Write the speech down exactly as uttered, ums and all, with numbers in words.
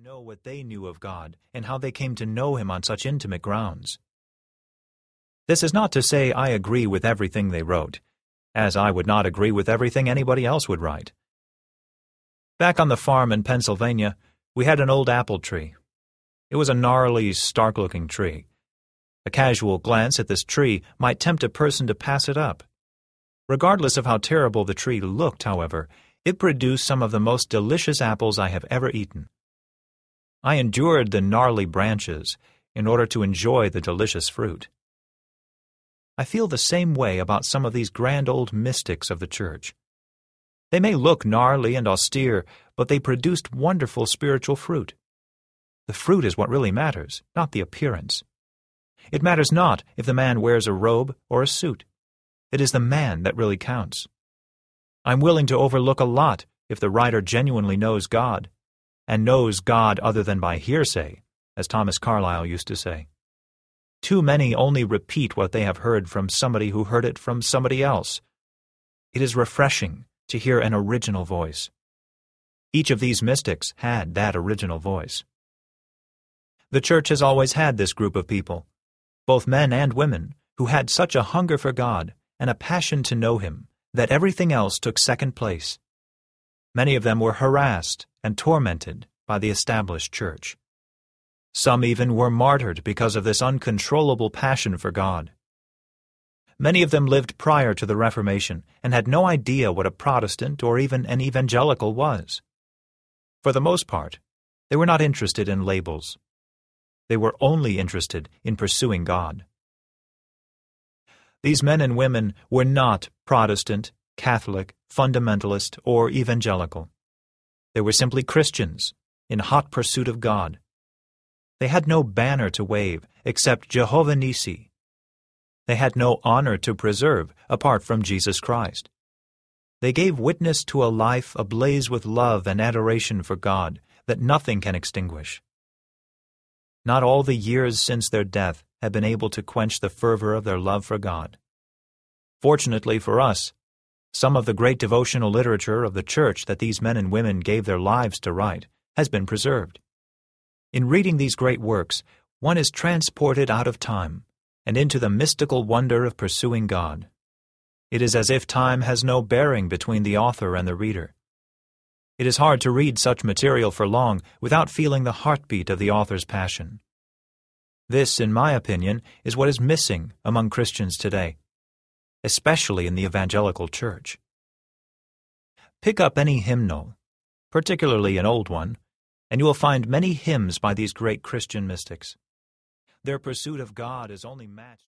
know what they knew of God and how they came to know Him on such intimate grounds. This is not to say I agree with everything they wrote, as I would not agree with everything anybody else would write. Back on the farm in Pennsylvania, we had an old apple tree. It was a gnarly, stark-looking tree. A casual glance at this tree might tempt a person to pass it up. Regardless of how terrible the tree looked, however, it produced some of the most delicious apples I have ever eaten. I endured the gnarly branches in order to enjoy the delicious fruit. I feel the same way about some of these grand old mystics of the church. They may look gnarly and austere, but they produced wonderful spiritual fruit. The fruit is what really matters, not the appearance. It matters not if the man wears a robe or a suit. It is the man that really counts. I'm willing to overlook a lot if the writer genuinely knows God, and knows God other than by hearsay, as Thomas Carlyle used to say. Too many only repeat what they have heard from somebody who heard it from somebody else. It is refreshing to hear an original voice. Each of these mystics had that original voice. The church has always had this group of people, both men and women, who had such a hunger for God and a passion to know Him that everything else took second place. Many of them were harassed and tormented by the established church. Some even were martyred because of this uncontrollable passion for God. Many of them lived prior to the Reformation and had no idea what a Protestant or even an evangelical was. For the most part, they were not interested in labels. They were only interested in pursuing God. These men and women were not Protestant, Catholic, fundamentalist, or evangelical. They were simply Christians in hot pursuit of God. They had no banner to wave except Jehovah Nissi. They had no honor to preserve apart from Jesus Christ. They gave witness to a life ablaze with love and adoration for God that nothing can extinguish. Not all the years since their death have been able to quench the fervor of their love for God. Fortunately for us, some of the great devotional literature of the church that these men and women gave their lives to write has been preserved. In reading these great works, one is transported out of time and into the mystical wonder of pursuing God. It is as if time has no bearing between the author and the reader. It is hard to read such material for long without feeling the heartbeat of the author's passion. This, in my opinion, is what is missing among Christians today, especially in the evangelical church. Pick up any hymnal, particularly an old one, and you will find many hymns by these great Christian mystics. Their pursuit of God is only matched